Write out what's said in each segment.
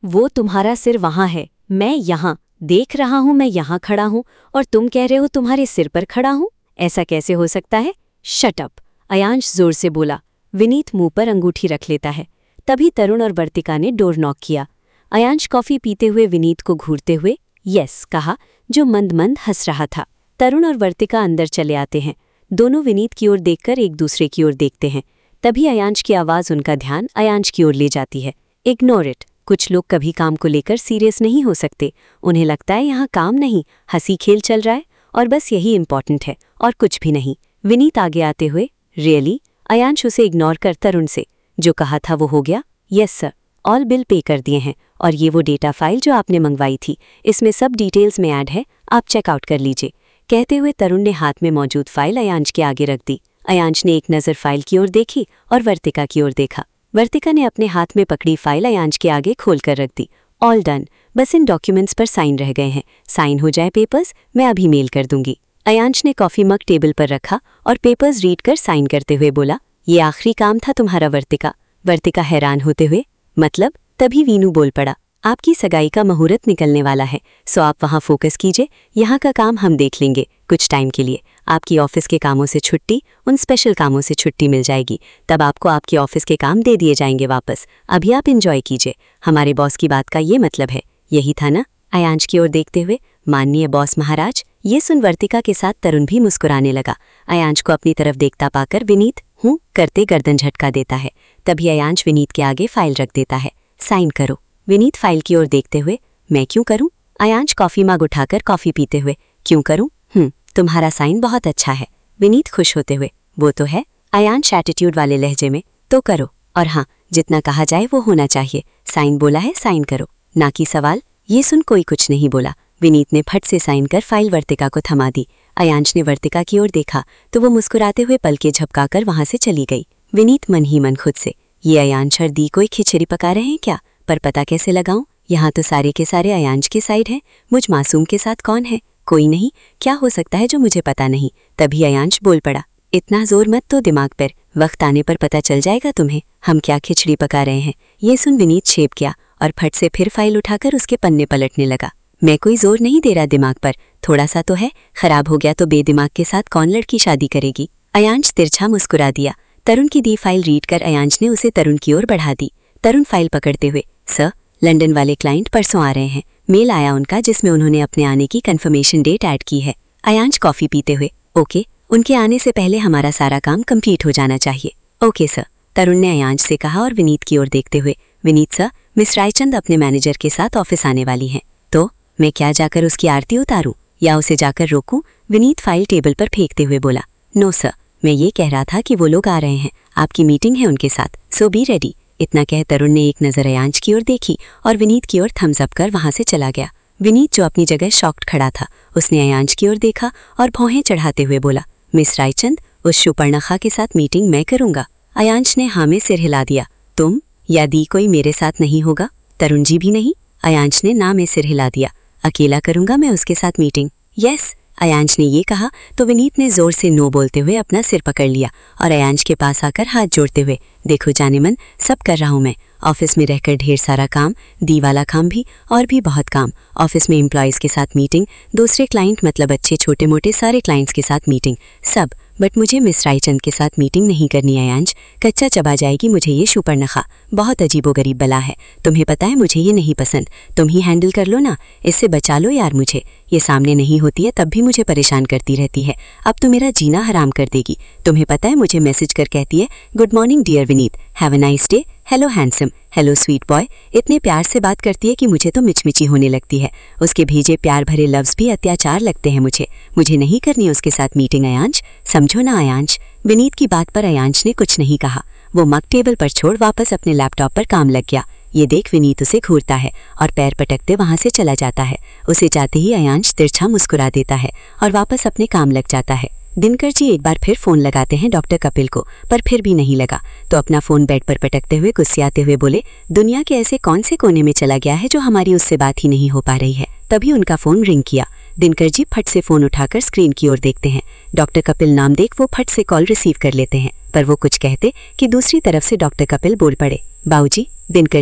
वो तुम्हारा सिर वहां है, मैं यहाँ देख रहा हूँ, मैं यहाँ खड़ा हूँ और तुम कह रहे हो तुम्हारे सिर पर खड़ा हूँ। ऐसा कैसे हो सकता है? शट अप, अयांश जोर से बोला। विनीत मुंह पर अंगूठी रख लेता है। तभी तरुण और वर्तिका ने डोर नॉक किया। अयांश कॉफी पीते हुए विनीत को घूरते हुए यस कहा, जो मंद मंद हंस रहा था। तरुण और वर्तिका अंदर चले आते हैं। दोनों विनीत की ओर देखकर एक दूसरे की ओर देखते हैं। तभी अयांश की आवाज़ उनका ध्यान अयांश की ओर ले जाती है। Ignore it. कुछ लोग कभी काम को लेकर सीरियस नहीं हो सकते। उन्हें लगता है यहाँ काम नहीं, हंसी खेल चल रहा है और बस यही इंपॉर्टेंट है और कुछ भी नहीं। विनीत आगे आते हुए रियली? अयांश उसे इग्नोर कर तरुण से, जो कहा था वो हो गया? Yes sir, all bill pay कर दिए हैं और ये वो डेटा फाइल जो आपने मंगवाई थी, इसमें सब डिटेल्स में ऐड है, आप चेकआउट कर लीजिए। कहते हुए तरुण ने हाथ में मौजूद फाइल अयांश के आगे रख दी। अयांश ने एक नज़र फाइल की ओर देखी और वर्तिका की ओर देखा। वर्तिका ने अपने हाथ में पकड़ी फाइल अयांश के आगे खोलकर रख दी। ऑल डन, बस इन डॉक्यूमेंट्स पर साइन रह गए हैं। साइन हो जाए पेपर्स, मैं अभी मेल कर दूंगी। अयांश ने कॉफी मग टेबल पर रखा और पेपर्स रीड कर साइन करते हुए बोला, ये आखिरी काम था तुम्हारा वर्तिका? वर्तिका हैरान होते हुए, मतलब? तभी वीनू बोल पड़ा, आपकी सगाई का मुहूर्त निकलने वाला है, सो आप वहाँ फोकस कीजिए, यहाँ का काम हम देख लेंगे कुछ टाइम के लिए। आपकी ऑफिस के कामों से छुट्टी, उन स्पेशल कामों से छुट्टी मिल जाएगी, तब आपको आपके ऑफिस के काम दे दिए जाएंगे वापस। अभी आप एंजॉय कीजिए। हमारे बॉस की बात का ये मतलब है, यही था ना? अयांश की ओर देखते हुए, माननीय बॉस महाराज। ये सुन वर्तिका के साथ तरुण भी मुस्कुराने लगा। अयांश को अपनी तरफ देखता पाकर विनीत हूँ करते गर्दन झटका देता है। तभी अयांश विनीत के आगे फाइल रख देता है। साइन करो। विनीत फाइल की ओर देखते हुए, मैं क्यों करूं? अयांश कॉफी मग उठाकर कॉफी पीते हुए, क्यों करूं? तुम्हारा साइन बहुत अच्छा है। विनीत खुश होते हुए, वो तो है। अयांश एटीट्यूड वाले लहजे में, तो करो, और हाँ, जितना कहा जाए वो होना चाहिए। साइन बोला है, साइन करो, ना कि सवाल। ये सुन कोई कुछ नहीं बोला। विनीत ने फट से साइन कर फाइल वर्तिका को थमा दी। अयांश ने वर्तिका की ओर देखा तो वो मुस्कुराते हुए पलके झपकाकर वहां से चली गई। विनीत मन ही मन खुद से, ये अयांश और दी कोई खिचड़ी पका रहे हैं क्या? पर पता कैसे लगाऊं? यहाँ तो सारे के सारे अयांश की साइड हैं। मुझ मासूम के साथ कौन है? कोई नहीं। क्या हो सकता है जो मुझे पता नहीं? तभी अयांश बोल पड़ा, इतना जोर मत तो दिमाग पर, वक्त आने पर पता चल जाएगा तुम्हें हम क्या खिचड़ी पका रहे हैं। ये सुन विनीत छेप गया और फट से फिर फाइल उठाकर उसके पन्ने पलटने लगा। मैं कोई जोर नहीं दे रहा दिमाग पर, थोड़ा सा तो है। खराब हो गया तो बेदिमाग के साथ कौन लड़की शादी करेगी? अयांश तिरछा मुस्कुरा दिया। तरुण की दी फाइल रीड कर अयांश ने उसे तरुण की ओर बढ़ा दी। तरुण फाइल पकड़ते हुए, सर, लंदन वाले क्लाइंट परसों आ रहे हैं। मेल आया उनका जिसमें उन्होंने अपने आने की कंफर्मेशन डेट ऐड की है। अयांश कॉफी पीते हुए, ओके, उनके आने से पहले हमारा सारा काम कंप्लीट हो जाना चाहिए। ओके सर, तरुण ने अयांश से कहा और विनीत की ओर देखते हुए, विनीत सर, मिस रायचंद अपने मैनेजर के साथ ऑफिस आने वाली हैं, तो मैं क्या जाकर उसकी आरती उतारूं या उसे जाकर रोकूं? विनीत फाइल टेबल पर फेंकते हुए बोला, नो सर, मैं ये कह रहा था कि वो लोग आ रहे हैं, आपकी मीटिंग है उनके साथ, सो बी रेडी। इतना कह तरुण ने एक नज़र अयांश की ओर देखी और विनीत की ओर थम्स अप कर वहां से चला गया। विनीत जो अपनी जगह शॉक्ड खड़ा था, उसने अयांश की ओर देखा और भौहें चढ़ाते हुए बोला, मिस रायचंद, उस सुपर्णखा के साथ मीटिंग मैं करूंगा। अयांश ने हाँ में सिर हिला दिया। तुम या दी कोई मेरे साथ नहीं होगा? तरुण जी भी नहीं? अयांश ने ना में सिर हिला दिया। अकेला करूंगा मैं उसके साथ मीटिंग। यस, अयांश ने ये कहा तो विनीत ने जोर से नो बोलते हुए अपना सिर पकड़ लिया और अयांश के पास आकर हाथ जोड़ते हुए, देखो जाने मन, सब कर रहा हूँ मैं। ऑफिस में रहकर ढेर सारा काम, दी वाला काम भी, और भी बहुत काम। ऑफिस में एम्प्लॉयज़ के साथ मीटिंग, दूसरे क्लाइंट मतलब अच्छे छोटे मोटे सारे क्लाइंट्स के साथ मीटिंग, सब। बट मुझे मिस रायचंद के साथ मीटिंग नहीं करनी अयांश, कच्चा चबा जाएगी मुझे ये सुपर्णखा, बहुत अजीबोगरीब बला है। तुम्हें पता है मुझे ये नहीं पसंद, तुम ही हैंडल कर लो ना, इससे बचा लो यार मुझे। ये सामने नहीं होती है तब भी मुझे परेशान करती रहती है, अब तो मेरा जीना हराम कर देगी। तुम्हें पता है मुझे मैसेज कर कहती है, good morning dear Vineet, have a nice day, hello handsome, hello sweet boy. इतने प्यार से बात करती है कि मुझे तो मिचमिची होने लगती है। उसके भेजे प्यार भरे लफ्ज़ भी अत्याचार लगते हैं मुझे नहीं करनी उसके साथ मीटिंग अयांश, समझो ना अयांश। विनीत की बात पर अयांश ने कुछ नहीं कहा। वो मग टेबल पर छोड़ वापस अपने लैपटॉप पर काम लग गया। ये देख विनीत उसे घूरता है और पैर पटकते वहां से चला जाता है। उसे जाते ही अयांश तिरछा मुस्कुरा देता है और वापस अपने काम लग जाता है। दिनकर जी एक बार फिर फोन लगाते हैं डॉक्टर कपिल को, पर फिर भी नहीं लगा तो अपना फोन बेड पर पटकते हुए गुस्सियाते हुए बोले, दुनिया के ऐसे कौन से कोने में चला गया है जो हमारी उससे बात ही नहीं हो पा रही है। तभी उनका फोन रिंग किया। दिनकर जी फट से फोन उठाकर स्क्रीन की ओर देखते हैं। डॉक्टर कपिल नाम देख वो फट से कॉल रिसीव कर लेते हैं, पर वो कुछ कहते कि दूसरी तरफ से डॉक्टर कपिल बोल पड़े, बाबूजी, दिनकर जी,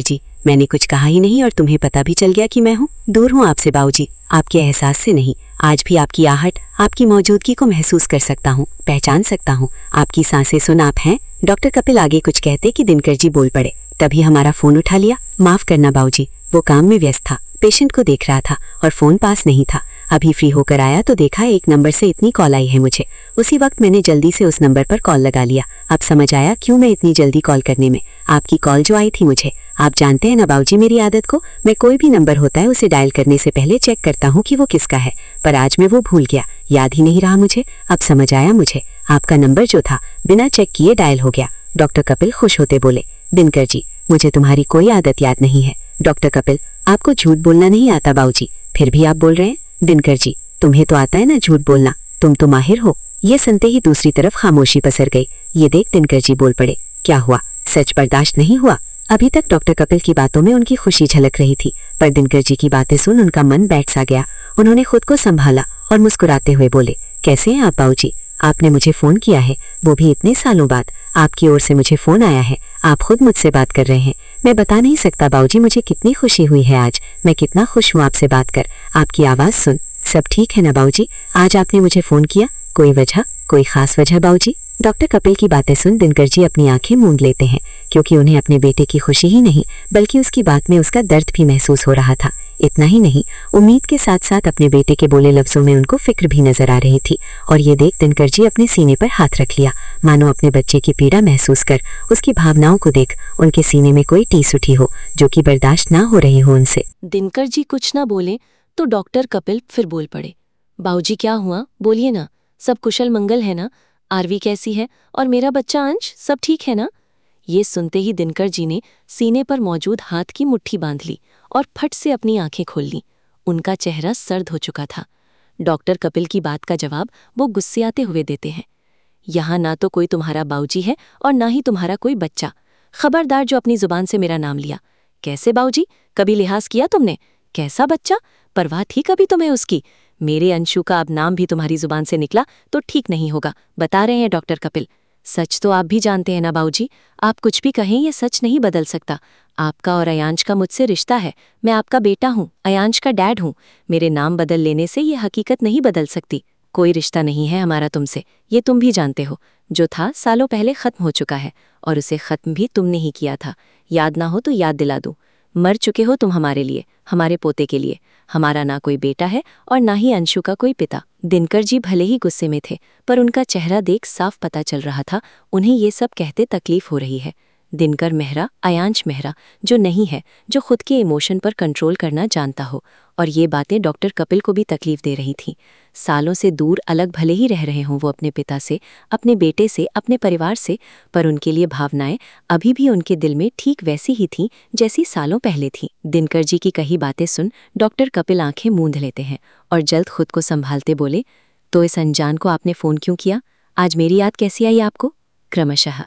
मैंने कुछ कहा ही नहीं और तुम्हें पता भी चल गया कि मैं हूँ। दूर हूँ आपसे बाबूजी, आपके एहसास से नहीं। आज भी आपकी आहट, आपकी मौजूदगी को महसूस कर सकता हूँ, पहचान सकता हूँ। आपकी सांसें सुन आप हैं। डॉक्टर कपिल आगे कुछ कहते कि दिनकर जी बोल पड़े। तभी हमारा फोन उठा लिया। माफ करना बाबूजी, वो काम में व्यस्त था, पेशेंट को देख रहा था और फोन पास नहीं था। अभी फ्री होकर आया तो देखा एक नंबर से इतनी कॉल आई है मुझे। उसी वक्त मैंने जल्दी से उस नंबर पर कॉल लगा लिया। अब समझ आया क्यों मैं इतनी जल्दी कॉल करने में। आपकी कॉल जो आई थी मुझे, आप जानते हैं ना बाबूजी मेरी आदत को, मैं कोई भी नंबर होता है उसे डायल करने से पहले चेक करता हूँ कि वो किसका है। पर आज मैं वो भूल गया, याद ही नहीं रहा मुझे। अब समझ आया मुझे, आपका नंबर जो था बिना चेक किए डायल हो गया। डॉक्टर कपिल खुश होते बोले, दिनकर जी मुझे तुम्हारी कोई आदत याद नहीं है। डॉक्टर कपिल, आपको झूठ बोलना नहीं आता बाबूजी, फिर भी आप बोल रहे हैं। दिनकर जी, तुम्हें तो आता है ना झूठ बोलना, तुम तो माहिर हो। ये सुनते ही दूसरी तरफ खामोशी पसर गई। ये देख दिनकर जी बोल पड़े, क्या हुआ, सच बर्दाश्त नहीं हुआ? अभी तक डॉक्टर कपिल की बातों में उनकी खुशी झलक रही थी, पर दिनकर जी की बातें सुन उनका मन बैठ सा गया। उन्होंने खुद को संभाला और मुस्कुराते हुए बोले, कैसे हैं आप बाबूजी? आपने मुझे फोन किया है, वो भी इतने सालों बाद। आपकी ओर से मुझे फोन आया है, आप खुद मुझसे बात कर रहे हैं। मैं बता नहीं सकता बाबूजी मुझे कितनी खुशी हुई है आज। मैं कितना खुश हूँ आपसे बात कर, आपकी आवाज सुन। सब ठीक है ना बाबूजी? आज आपने मुझे फोन किया, कोई वजह, कोई खास वजह बाबूजी? डॉक्टर कपिल की बातें सुन दिनकर जी अपनी आंखें मूंद लेते हैं, क्योंकि उन्हें अपने बेटे की खुशी ही नहीं बल्कि उसकी बात में उसका दर्द भी महसूस हो रहा था। इतना ही नहीं, उम्मीद के साथ साथ अपने बेटे के बोले लफ्जों में उनको फिक्र भी नजर आ रही थी। और ये देख दिनकर जी अपने सीने पर हाथ रख लिया, मानो अपने बच्चे की पीड़ा महसूस कर, उसकी भावनाओं को देख उनके सीने में कोई टीस उठी हो जो कि बर्दाश्त ना हो रही हो उनसे। दिनकर जी कुछ ना बोले तो डॉक्टर कपिल फिर बोल पड़े, बाबूजी क्या हुआ, बोलिए ना, सब कुशल मंगल है ना? आरवी कैसी है और मेरा बच्चा अंश, सब ठीक है ना? ये सुनते ही दिनकर जी ने सीने पर मौजूद हाथ की मुट्ठी बांध ली और फट से अपनी आंखें खोल लीं। उनका चेहरा सर्द हो चुका था। डॉक्टर कपिल की बात का जवाब वो गुस्सियाते हुए देते हैं, यहाँ ना तो कोई तुम्हारा बाबूजी है और ना ही तुम्हारा कोई बच्चा। खबरदार जो अपनी जुबान से मेरा नाम लिया। कैसे बाबूजी, कभी लिहाज किया तुमने? कैसा बच्चा, परवाह थी कभी तुम्हें उसकी? मेरे अंशु का अब नाम भी तुम्हारी जुबान से निकला तो ठीक नहीं होगा, बता रहे हैं डॉक्टर कपिल। सच तो आप भी जानते हैं ना बाबूजी, आप कुछ भी कहें ये सच नहीं बदल सकता। आपका और अयांश का मुझसे रिश्ता है, मैं आपका बेटा हूँ, अयांश का डैड हूँ। मेरे नाम बदल लेने से ये हकीकत नहीं बदल सकती। कोई रिश्ता नहीं है हमारा तुमसे, ये तुम भी जानते हो। जो था सालों पहले खत्म हो चुका है और उसे खत्म भी तुमने ही किया था। याद ना हो तो याद दिला दूं, मर चुके हो तुम हमारे लिए, हमारे पोते के लिए। हमारा ना कोई बेटा है और ना ही अंशु का कोई पिता। दिनकर जी भले ही गुस्से में थे, पर उनका चेहरा देख साफ पता चल रहा था उन्हें ये सब कहते तकलीफ हो रही है। दिनकर मेहरा, अयांश मेहरा जो नहीं है, जो खुद के इमोशन पर कंट्रोल करना जानता हो। और ये बातें डॉक्टर कपिल को भी तकलीफ दे रही थीं। सालों से दूर अलग भले ही रह रहे हों वो अपने पिता से, अपने बेटे से, अपने परिवार से, पर उनके लिए भावनाएं अभी भी उनके दिल में ठीक वैसी ही थीं जैसी सालों पहले थीं। दिनकर जी की कही बातें सुन डॉक्टर कपिल आंखें मूंद लेते हैं और जल्द खुद को संभालते बोले, तो इस अनजान को आपने फ़ोन क्यों किया? आज मेरी याद कैसी आई आपको? क्रमशः